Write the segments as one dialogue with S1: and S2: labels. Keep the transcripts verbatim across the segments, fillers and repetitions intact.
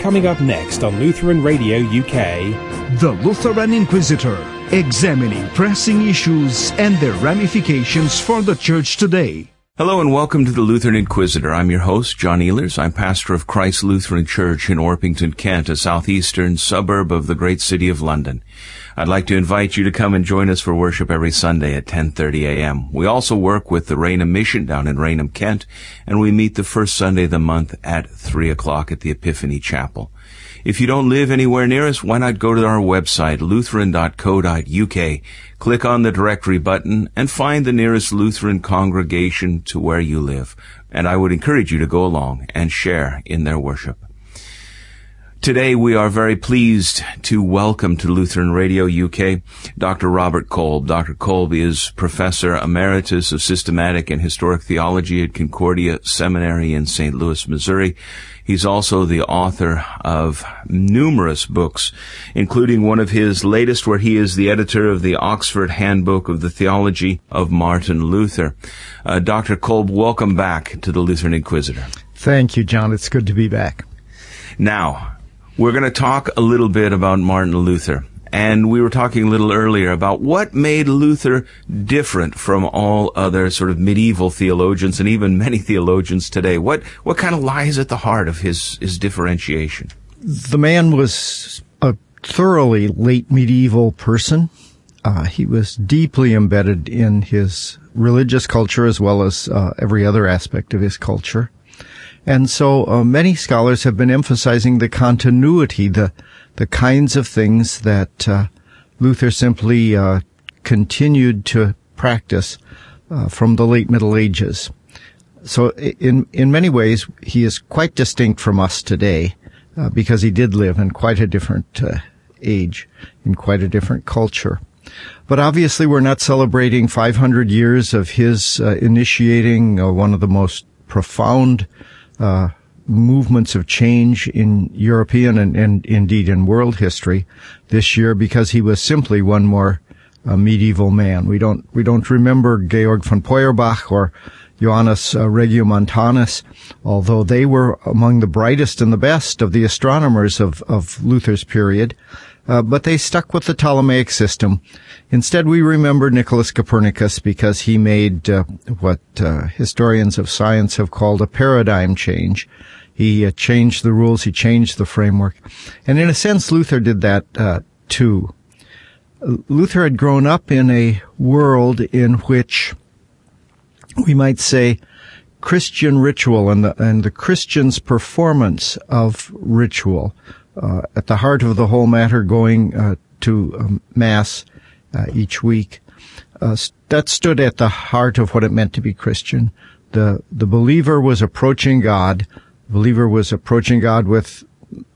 S1: Coming up next on Lutheran Radio U K,
S2: The Lutheran Inquisitor, examining pressing issues and their ramifications for the Church today.
S3: Hello and welcome to the Lutheran Inquisitor. I'm your host, John Ehlers. I'm pastor of Christ Lutheran Church in Orpington, Kent, a southeastern suburb of the great city of London. I'd like to invite you to come and join us for worship every Sunday at ten thirty a.m. We also work with the Raynham Mission down in Raynham, Kent, and we meet the first Sunday of the month at three o'clock at the Epiphany Chapel. If you don't live anywhere near us, why not go to our website, lutheran dot co dot u k, click on the directory button, and find the nearest Lutheran congregation to where you live. And I would encourage you to go along and share in their worship. Today we are very pleased to welcome to Lutheran Radio U K Doctor Robert Kolb. Doctor Kolb is Professor Emeritus of Systematic and Historic Theology at Concordia Seminary in Saint Louis, Missouri. He's also the author of numerous books, including one of his latest where he is the editor of the Oxford Handbook of the Theology of Martin Luther. Uh, Doctor Kolb, welcome back to the Lutheran Inquisitor.
S4: Thank you, John. It's good to be back.
S3: Now, we're going to talk a little bit about Martin Luther. And we were talking a little earlier about what made Luther different from all other sort of medieval theologians and even many theologians today. What what kind of lies at the heart of his, his differentiation?
S4: The man was a thoroughly late medieval person. Uh, he was deeply embedded in his religious culture as well as uh, every other aspect of his culture. And so uh, many scholars have been emphasizing the continuity, the the kinds of things that uh, Luther simply uh, continued to practice uh, from the late Middle Ages. So in in many ways, he is quite distinct from us today uh, because he did live in quite a different uh, age, in quite a different culture. But obviously, we're not celebrating five hundred years of his uh, initiating uh, one of the most profound uh movements of change in European and, and indeed in world history this year, because he was simply one more uh, medieval man. We don't we don't remember Georg von Feuerbach or Johannes uh, Regiomontanus, although they were among the brightest and the best of the astronomers of, of Luther's period. Uh, but they stuck with the Ptolemaic system. Instead, we remember Nicholas Copernicus because he made uh, what uh, historians of science have called a paradigm change. He uh, changed the rules, he changed the framework. And in a sense, Luther did that uh, too. Luther had grown up in a world in which, we might say, Christian ritual and the, and the Christian's performance of ritual Uh, at the heart of the whole matter, going uh, to um, Mass uh, each week. Uh, that stood at the heart of what it meant to be Christian. The the believer was approaching God. The believer was approaching God with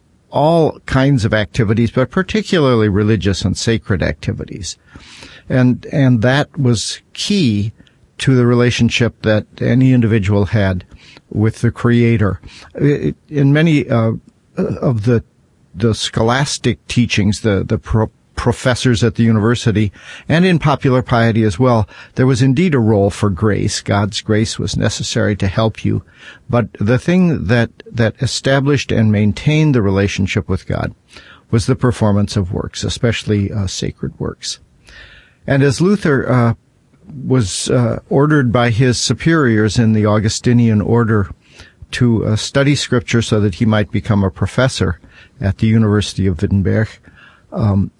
S4: all kinds of activities, but particularly religious and sacred activities. And and that was key to the relationship that any individual had with the Creator. In many uh, of the the scholastic teachings, the, the pro- professors at the university, and in popular piety as well, there was indeed a role for grace. God's grace was necessary to help you. But the thing that, that established and maintained the relationship with God was the performance of works, especially uh, sacred works. And as Luther uh, was uh, ordered by his superiors in the Augustinian order to uh, study Scripture so that he might become a professor at the University of Wittenberg, um,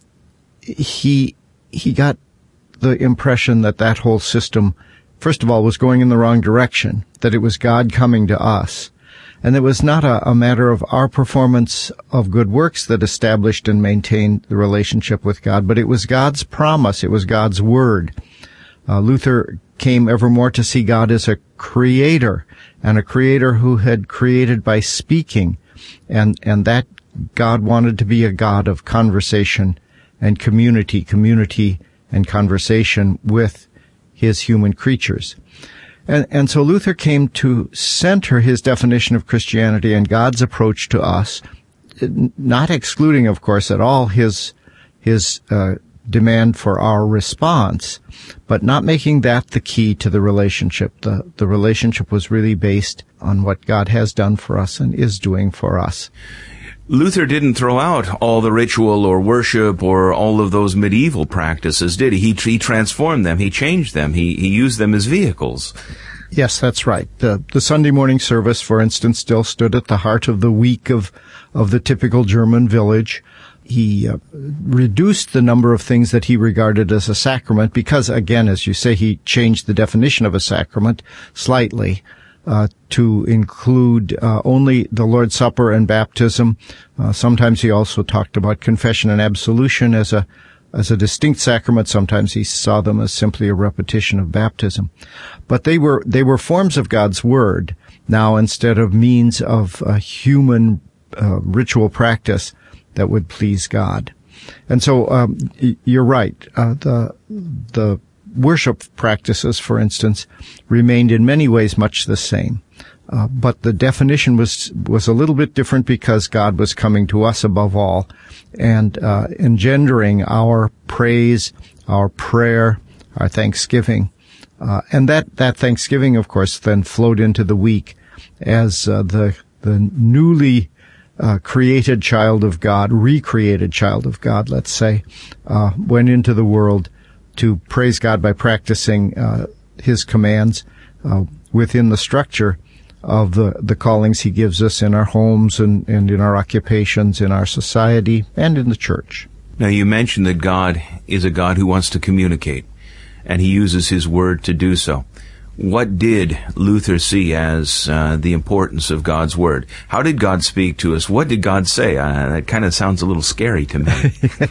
S4: he he got the impression that that whole system, first of all, was going in the wrong direction, that it was God coming to us, and it was not a, a matter of our performance of good works that established and maintained the relationship with God, but it was God's promise, it was God's word. Uh, Luther came ever more to see God as a creator, and a creator who had created by speaking, and and that God wanted to be a God of conversation and community, community and conversation with his human creatures. And, and so Luther came to center his definition of Christianity and God's approach to us, not excluding, of course, at all his, his, uh, demand for our response, but not making that the key to the relationship. The, the relationship was really based on what God has done for us and is doing for us.
S3: Luther didn't throw out all the ritual or worship or all of those medieval practices, did he? He, he transformed them. He changed them. He, he used them as vehicles.
S4: Yes, that's right. The, the Sunday morning service, for instance, still stood at the heart of the week of, of the typical German village. He uh, reduced the number of things that he regarded as a sacrament because, again, as you say, he changed the definition of a sacrament slightly. Uh, to include uh, only the Lord's Supper and baptism. Uh, sometimes he also talked about confession and absolution as a as a distinct sacrament. Sometimes he saw them as simply a repetition of baptism. But they were they were forms of God's Word now instead of means of a human uh, ritual practice that would please God. And so um, you're right. Uh, the the worship practices, for instance, remained in many ways much the same. Uh, but the definition was was a little bit different because God was coming to us above all and uh, engendering our praise, our prayer, our thanksgiving. Uh, and that, that thanksgiving, of course, then flowed into the week as uh, the the newly uh, created child of God, recreated child of God, let's say, uh, went into the world to praise God by practicing uh, His commands uh, within the structure of the, the callings He gives us in our homes and, and in our occupations, in our society, and in the church.
S3: Now, you mentioned that God is a God who wants to communicate, and He uses His Word to do so. What did Luther see as uh, the importance of God's Word? How did God speak to us? What did God say? Uh, that kind of sounds a little scary to me.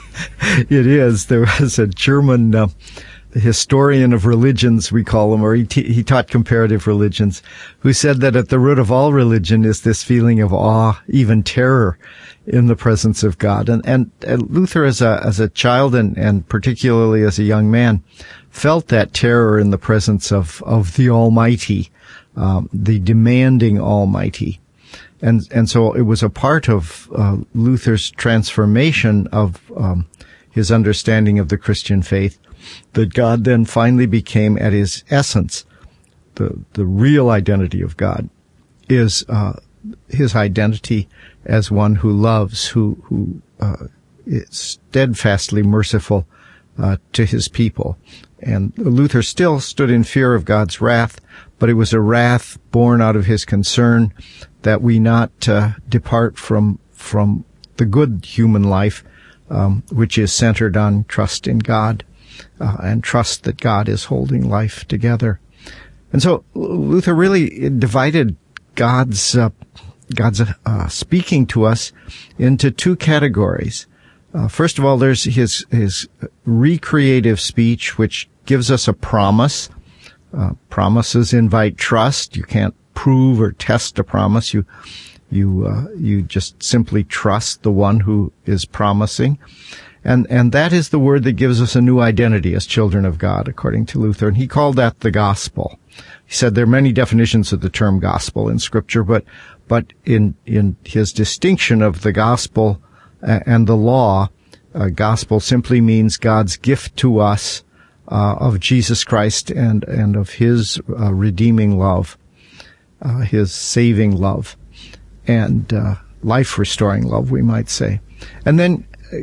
S4: It is. There was a German uh, historian of religions, we call him, or he, t- he taught comparative religions, who said that at the root of all religion is this feeling of awe, even terror, in the presence of God. And, and, and Luther, as a as a child and, and particularly as a young man, felt that terror in the presence of of the Almighty, um, the demanding Almighty. And and so it was a part of uh, Luther's transformation of um, his understanding of the Christian faith that God then finally became, at His essence, the the real identity of God is uh, His identity as one who loves, who who uh, is steadfastly merciful uh, to His people. And Luther still stood in fear of God's wrath, but it was a wrath born out of His concern that we not uh, depart from from the good human life, um, which is centered on trust in God uh, and trust that God is holding life together. And so Luther really divided God's uh, God's uh, speaking to us into two categories. Uh, first of all, there's his his recreative speech, which gives us a promise. Uh, promises invite trust. You can't prove or test a promise. You you uh, you just simply trust the one who is promising, and and that is the word that gives us a new identity as children of God, according to Luther. And he called that the gospel. He said there are many definitions of the term gospel in Scripture, but but in in his distinction of the gospel and the law, uh, gospel simply means God's gift to us uh, of Jesus Christ and and of His uh, redeeming love, uh, His saving love, and uh, life-restoring love, we might say. And then,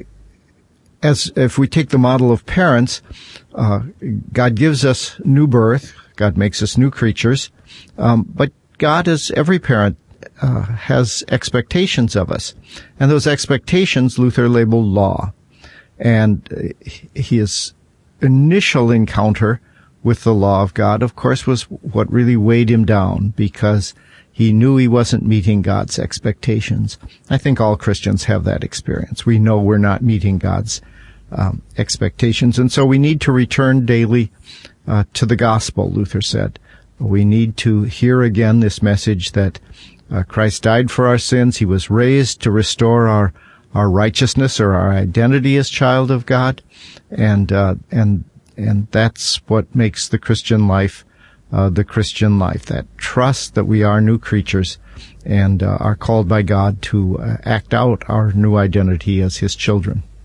S4: as if we take the model of parents, uh, God gives us new birth. God makes us new creatures, um, but God, as every parent, uh, has expectations of us, and those expectations Luther labeled law. And his initial encounter with the law of God, of course, was what really weighed him down, because he knew he wasn't meeting God's expectations. I think all Christians have that experience. We know we're not meeting God's um, expectations, and so we need to return daily Uh, to the gospel, Luther said. We need to hear again this message that uh, Christ died for our sins. He was raised to restore our, our righteousness or our identity as child of God. And, uh, and, and that's what makes the Christian life, uh, the Christian life, that trust that we are new creatures and uh, are called by God to uh, act out our new identity as His children.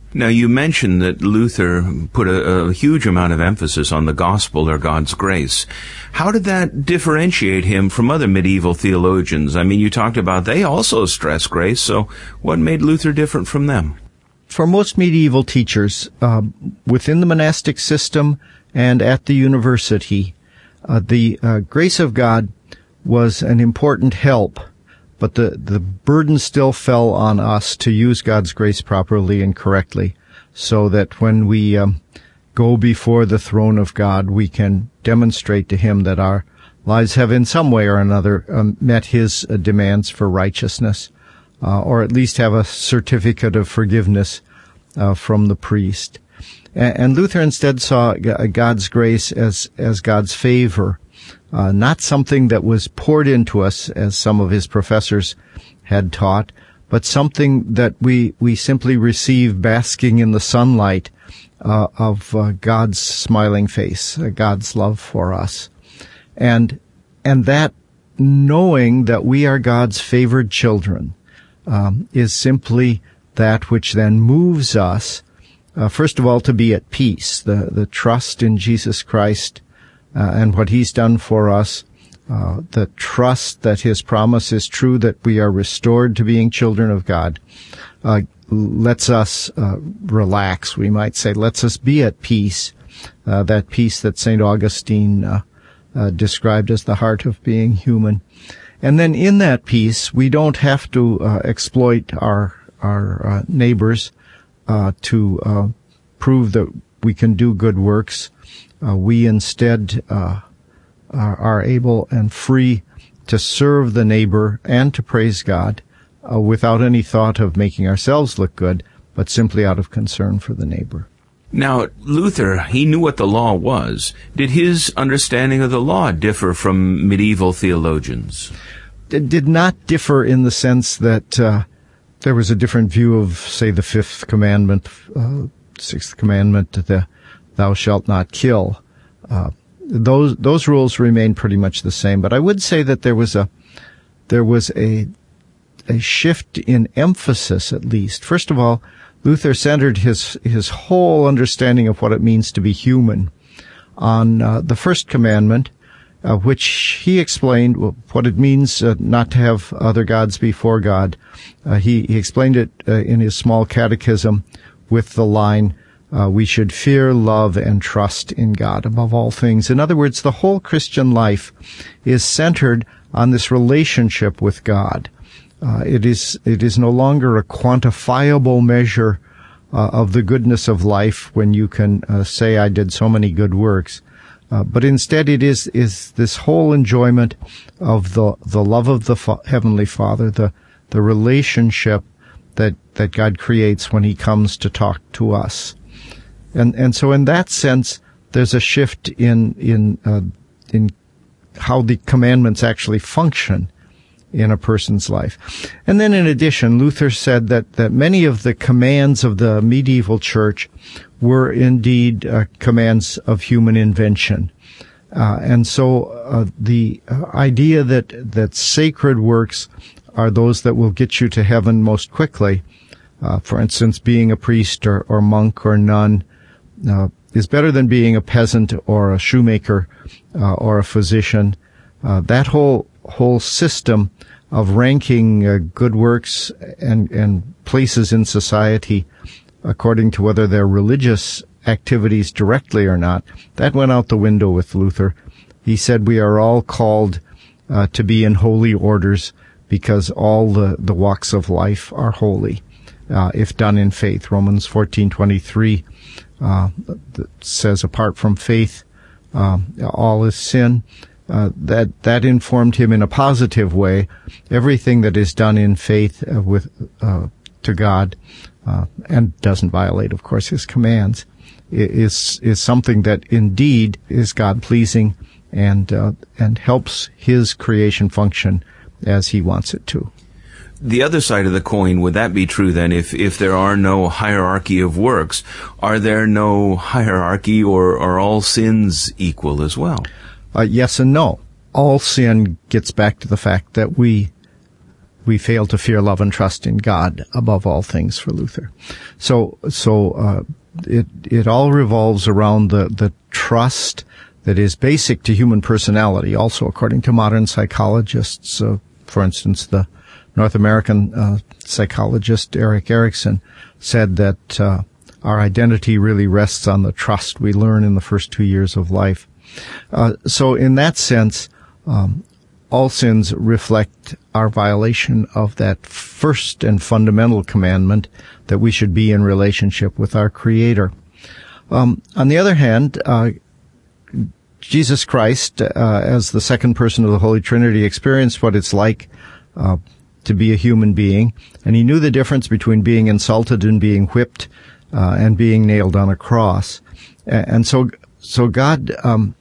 S3: Now, you mentioned that Luther put a, a huge amount of emphasis on the gospel or God's grace. How did that differentiate him from other medieval theologians? I mean, you talked about they also stress grace, so what made Luther different from them?
S4: For most medieval teachers, uh, within the monastic system and at the university, uh, the uh, grace of God was an important help, but the, the burden still fell on us to use God's grace properly and correctly, so that when we um, go before the throne of God, we can demonstrate to Him that our lives have in some way or another um, met His uh, demands for righteousness, uh, or at least have a certificate of forgiveness uh, from the priest. And, and Luther instead saw God's grace as, as God's favor, Uh, not something that was poured into us, as some of his professors had taught, but something that we, we simply receive basking in the sunlight uh, of uh, God's smiling face, uh, God's love for us. And, and that knowing that we are God's favored children um, is simply that which then moves us, uh, first of all, to be at peace, the, the trust in Jesus Christ Uh, and what He's done for us, uh, the trust that His promise is true, that we are restored to being children of God, uh, lets us uh, relax, we might say, lets us be at peace, uh, that peace that Saint Augustine uh, uh, described as the heart of being human. And then in that peace, we don't have to uh, exploit our, our uh, neighbors uh, to uh, prove that we can do good works. Uh, we instead uh, are, are able and free to serve the neighbor and to praise God uh, without any thought of making ourselves look good, but simply out of concern for the neighbor.
S3: Now, Luther, he knew what the law was. Did his understanding of the law differ from medieval theologians?
S4: It did not differ in the sense that uh, there was a different view of, say, the fifth commandment, uh, sixth commandment, the thou shalt not kill. Uh, those those rules remain pretty much the same. But I would say that there was a there was a a shift in emphasis, at least. First of all, Luther centered his his whole understanding of what it means to be human on uh, the first commandment, uh, which he explained what it means uh, not to have other gods before God. Uh, he, he explained it uh, in his small catechism with the line, Uh, we should fear, love, and trust in God above all things. In other words, the whole Christian life is centered on this relationship with God. Uh, it is it is no longer a quantifiable measure uh, of the goodness of life when you can uh, say, I did so many good works. Uh, but instead it is is this whole enjoyment of the the love of the Fa- Heavenly Father, the the relationship that that God creates when He comes to talk to us. And and so in that sense, there's a shift in in uh, in how the commandments actually function in a person's life. And then in addition, Luther said that that many of the commands of the medieval church were indeed uh, commands of human invention. Uh, and so uh, the uh, idea that that sacred works are those that will get you to heaven most quickly, uh, for instance, being a priest or, or monk or nun, Uh, is better than being a peasant or a shoemaker uh, or a physician. Uh, that whole whole system of ranking uh, good works and and places in society according to whether they're religious activities directly or not, that went out the window with Luther. He said we are all called uh, to be in holy orders because all the, the walks of life are holy uh, if done in faith. Romans fourteen twenty-three Uh, that says, apart from faith, uh, all is sin. Uh, that that informed him in a positive way. Everything that is done in faith uh, with uh, to God uh, and doesn't violate, of course, His commands is is something that indeed is God pleasing and uh, and helps His creation function as He wants it to.
S3: The other side of the coin, would that be true then? If if there are no hierarchy of works, are there no hierarchy, or are all sins equal as well?
S4: Uh, yes and no. All sin gets back to the fact that we we fail to fear, love, and trust in God above all things for Luther. So, so, uh, it, it all revolves around the, the trust that is basic to human personality. Also, according to modern psychologists, uh, for instance, the North American, uh, psychologist Erik Erikson said that, uh, our identity really rests on the trust we learn in the first two years of life. Uh, so in that sense, um, all sins reflect our violation of that first and fundamental commandment that we should be in relationship with our Creator. Um, on the other hand, uh, Jesus Christ, uh, as the second person of the Holy Trinity, experienced what it's like uh, to be a human being, and he knew the difference between being insulted and being whipped uh, and being nailed on a cross. And so, so God, um,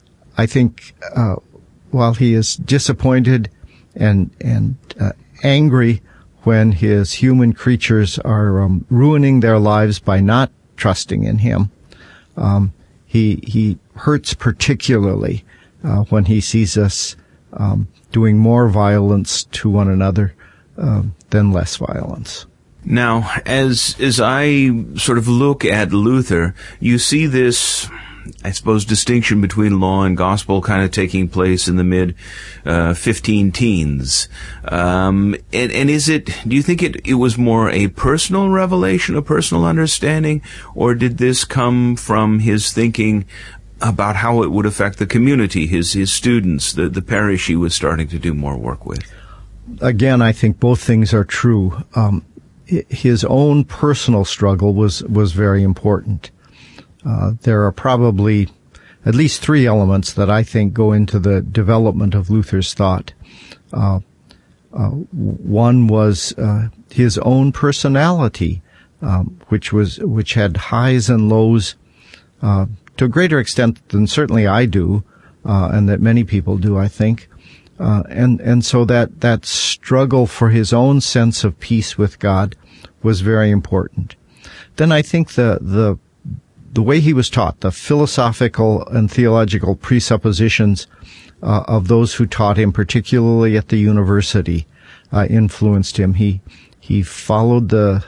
S4: I think, uh, while he is disappointed and and uh, angry when his human creatures are um, ruining their lives by not trusting in him, um, he he hurts particularly uh, when he sees us um, doing more violence to one another uh, than less violence.
S3: Now, as as I sort of look at Luther, you see this, I suppose, distinction between law and gospel kind of taking place in the mid uh, fifteen teens. Um, and, and is it, do you think it, it was more a personal revelation, a personal understanding, or did this come from his thinking about how it would affect the community, his his students, the, the parish he was starting to do more work with?
S4: Again, I think both things are true. Um, his own personal struggle was, was very important. Uh, there are probably at least three elements that I think go into the development of Luther's thought. Uh, uh, one was uh, his own personality, um, which was which had highs and lows uh, to a greater extent than certainly I do, uh, and that many people do, I think. Uh, and and so that that struggle for his own sense of peace with God was very important. Then I think the the The way he was taught, the philosophical and theological presuppositions uh, of those who taught him, particularly at the university, uh, influenced him. He he followed the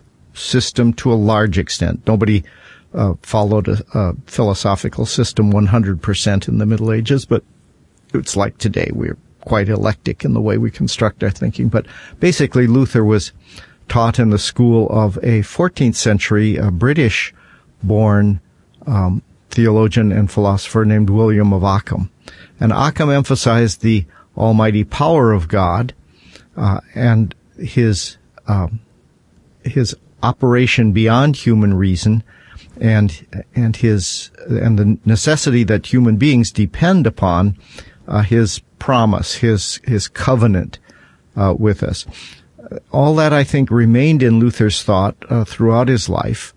S4: system to a large extent. Nobody uh, followed a, a philosophical system one hundred percent in the Middle Ages, but it's like today. We're quite eclectic in the way we construct our thinking. But basically, Luther was taught in the school of a fourteenth century uh, British born um, theologian and philosopher named William of Ockham. And Ockham emphasized the almighty power of God uh, and his um, his operation beyond human reason, and and his and the necessity that human beings depend upon uh, his promise, his his covenant uh, with us. All that, I think, remained in Luther's thought uh, throughout his life.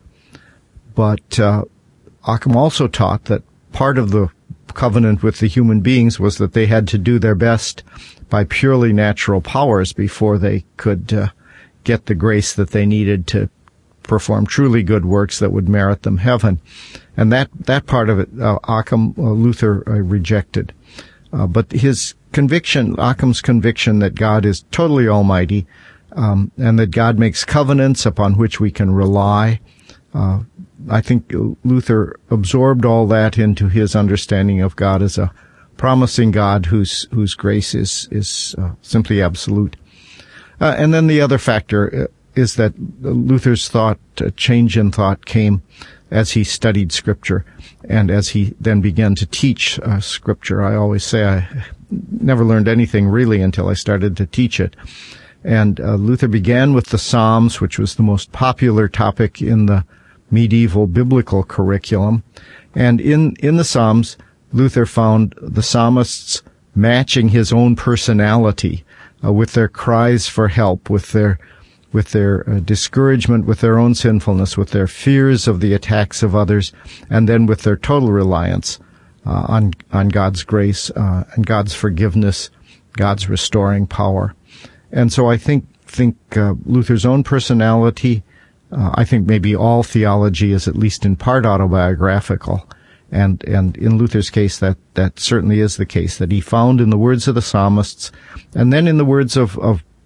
S4: But uh, Ockham also taught that part of the covenant with the human beings was that they had to do their best by purely natural powers before they could uh, get the grace that they needed to perform truly good works that would merit them heaven. And that, that part of it, uh, Ockham, uh, Luther uh, rejected. Uh, but his conviction, Ockham's conviction that God is totally almighty, um, and that God makes covenants upon which we can rely, uh, I think Luther absorbed all that into his understanding of God as a promising God whose whose grace is is uh, simply absolute. Uh, and then the other factor is that Luther's thought, uh, change in thought, came as he studied Scripture and as he then began to teach uh, Scripture. I always say I never learned anything really until I started to teach it. And uh, Luther began with the Psalms, which was the most popular topic in the medieval biblical curriculum. And in, in the Psalms, Luther found the psalmists matching his own personality uh, with their cries for help, with their, with their uh, discouragement, with their own sinfulness, with their fears of the attacks of others, and then with their total reliance uh, on, on God's grace uh, and God's forgiveness, God's restoring power. And so I think, think uh, Luther's own personality, Uh, I think maybe all theology is at least in part autobiographical. And, and in Luther's case, that, that certainly is the case, that he found in the words of the psalmists, and then in the words of, of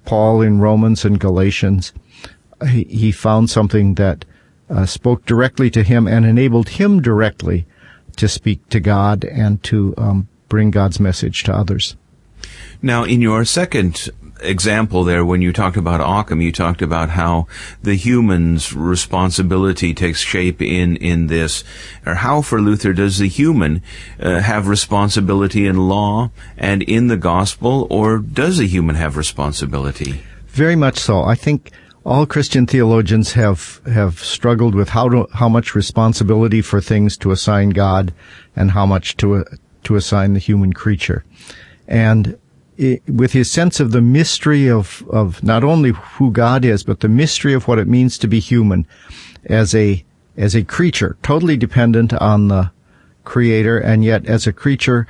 S4: Paul in Romans and Galatians, he, he found something that uh, spoke directly to him and enabled him directly to speak to God and to um, bring God's message to others.
S3: Now, in your second example there, when you talked about Occam, you talked about how the human's responsibility takes shape in, in this, or how for Luther does the human uh, have responsibility in law and in the gospel, or does the human have responsibility?
S4: Very much so. I think all Christian theologians have, have struggled with how to, how much responsibility for things to assign God and how much to, uh, to assign the human creature. And It, with his sense of the mystery of, of not only who God is, but the mystery of what it means to be human as a, as a creature, totally dependent on the Creator, and yet as a creature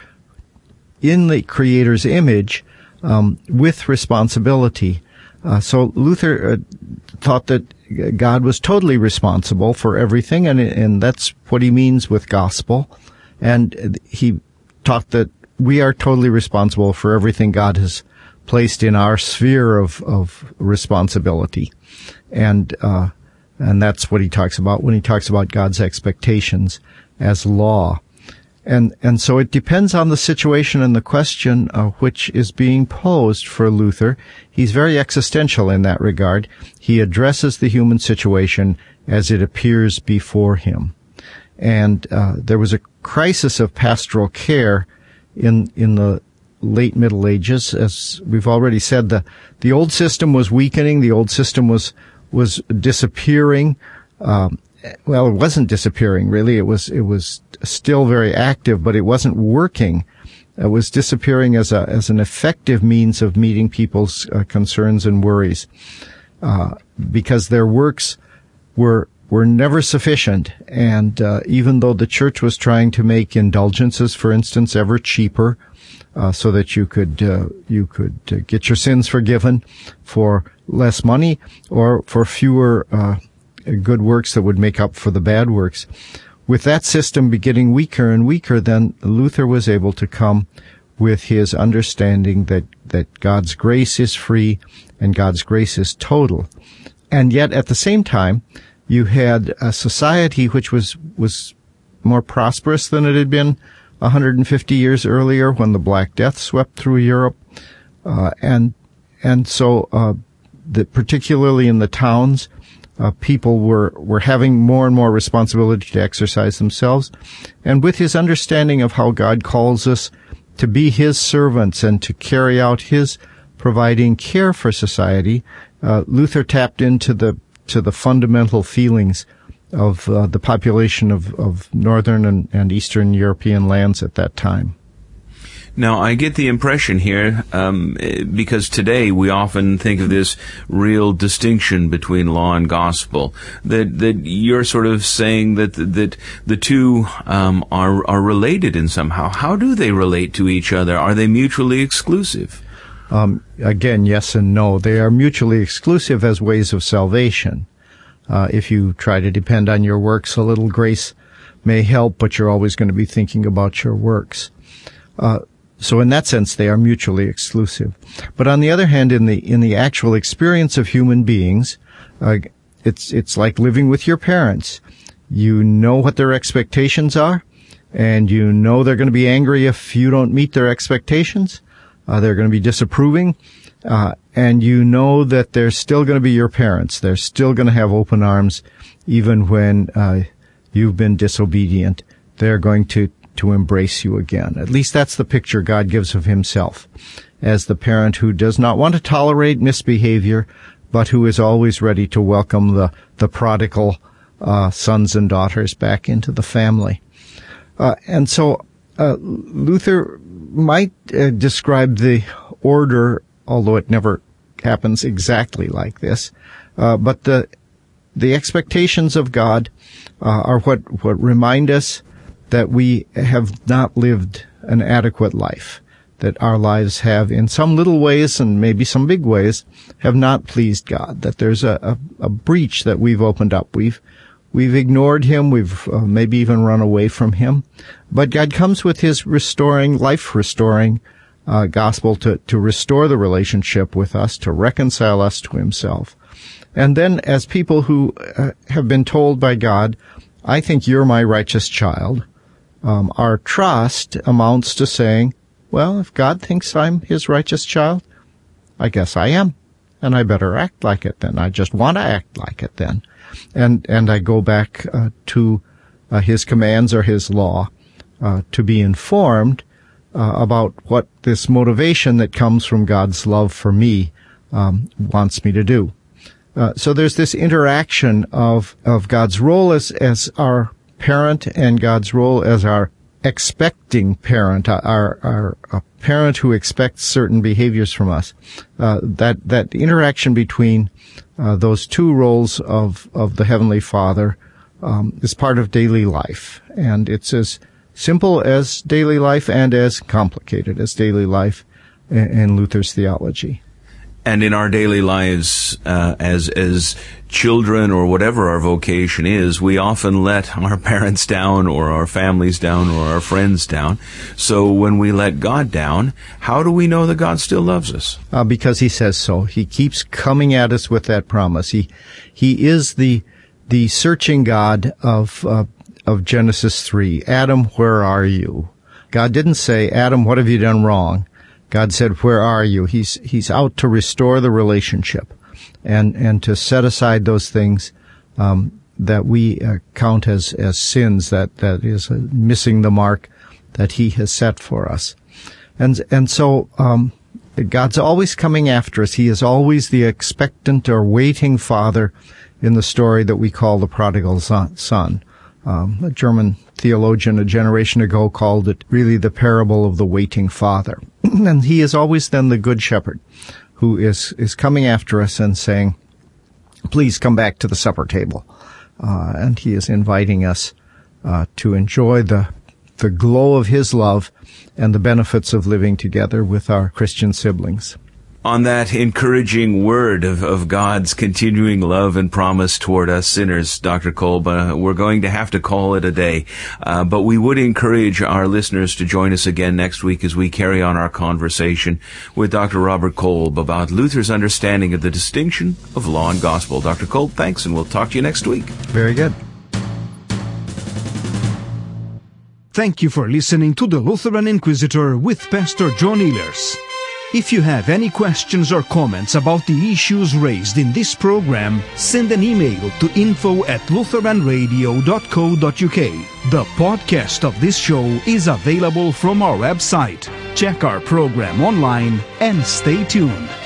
S4: in the Creator's image, um, with responsibility. Uh, so Luther uh, thought that God was totally responsible for everything, and, and that's what he means with gospel. And he taught that we are totally responsible for everything God has placed in our sphere of, of responsibility. And, uh, and that's what he talks about when he talks about God's expectations as law. And, and so it depends on the situation and the question, uh, which is being posed for Luther. He's very existential in that regard. He addresses the human situation as it appears before him. And, uh, there was a crisis of pastoral care in in the late Middle Ages. As we've already said, the the old system was weakening, the old system was was disappearing. Um, well, it wasn't disappearing, really. It was it was still very active, but it wasn't working. It was disappearing as a as an effective means of meeting people's uh, concerns and worries, uh, because their works were were never sufficient. And uh, even though the church was trying to make indulgences, for instance, ever cheaper, uh, so that you could uh, you could uh, get your sins forgiven for less money or for fewer uh, good works that would make up for the bad works, with that system getting weaker and weaker, then Luther was able to come with his understanding that that God's grace is free and God's grace is total. And yet at the same time, you had a society which was was more prosperous than it had been one hundred fifty years earlier when the Black Death swept through Europe, uh, and and so uh, the, particularly in the towns, uh, people were were having more and more responsibility to exercise themselves, and with his understanding of how God calls us to be His servants and to carry out His providing care for society, uh, Luther tapped into the to the fundamental feelings of uh, the population of, of northern and, and eastern European lands at that time.
S3: Now, I get the impression here, um, because today we often think of this real distinction between law and gospel, that that you're sort of saying that that the two um, are are related in somehow. How do they relate to each other? Are they mutually exclusive?
S4: Um, again, yes and no. They are mutually exclusive as ways of salvation. Uh, if you try to depend on your works, a little grace may help, but you're always going to be thinking about your works. Uh, so in that sense, they are mutually exclusive. But on the other hand, in the, in the actual experience of human beings, uh, it's, it's like living with your parents. You know what their expectations are, and you know they're going to be angry if you don't meet their expectations. Uh, they're going to be disapproving, uh, and you know that they're still going to be your parents. They're still going to have open arms, even when uh, you've been disobedient. They're going to, to embrace you again. At least that's the picture God gives of Himself, as the parent who does not want to tolerate misbehavior, but who is always ready to welcome the, the prodigal uh, sons and daughters back into the family. Uh, and so uh, Luther might uh, describe the order, although it never happens exactly like this, uh, but the the expectations of God uh, are what, what remind us that we have not lived an adequate life, that our lives have, in some little ways and maybe some big ways, have not pleased God, that there's a, a, a breach that we've opened up. We've We've ignored Him. We've uh, maybe even run away from Him. But God comes with His restoring, life-restoring uh, gospel to, to restore the relationship with us, to reconcile us to himself. And then as people who uh, have been told by God, I think you're my righteous child, um, our trust amounts to saying, well, if God thinks I'm his righteous child, I guess I am. And I better act like it then. I just want to act like it then. And, and I go back uh, to uh, his commands or his law uh, to be informed uh, about what this motivation that comes from God's love for me um, wants me to do. Uh, so there's this interaction of, of God's role as, as our parent and God's role as our expecting parent, our, our, a parent who expects certain behaviors from us. Uh, that, that interaction between, uh, those two roles of, of the Heavenly Father, um, is part of daily life. And it's as simple as daily life and as complicated as daily life in, in Luther's theology.
S3: And in our daily lives, uh, as, as children or whatever our vocation is, we often let our parents down or our families down or our friends down. So when we let God down, how do we know that God still loves us?
S4: Uh, because he says so. He keeps coming at us with that promise. He, he is the, the searching God of, uh, of Genesis three. Adam, where are you? God didn't say, Adam, what have you done wrong? God said, where are you? He's, he's out to restore the relationship and, and to set aside those things, um, that we uh, count as, as sins, that, that is uh, missing the mark that he has set for us. And, and so, um, God's always coming after us. He is always the expectant or waiting father in the story that we call the prodigal son. Um, a German theologian a generation ago called it really the parable of the waiting father. And he is always then the good shepherd who is, is coming after us and saying, please come back to the supper table. Uh, and he is inviting us, uh, to enjoy the, the glow of his love and the benefits of living together with our Christian siblings.
S3: On that encouraging word of, of God's continuing love and promise toward us sinners, Doctor Kolb, uh, we're going to have to call it a day. Uh, but we would encourage our listeners to join us again next week as we carry on our conversation with Doctor Robert Kolb about Luther's understanding of the distinction of law and gospel. Doctor Kolb, thanks, and we'll talk to you next week.
S4: Very good.
S2: Thank you for listening to the Lutheran Inquisitor with Pastor John Ehlers. If you have any questions or comments about the issues raised in this program, send an email to info at lutheran radio dot co dot uk. The podcast of this show is available from our website. Check our program online and stay tuned.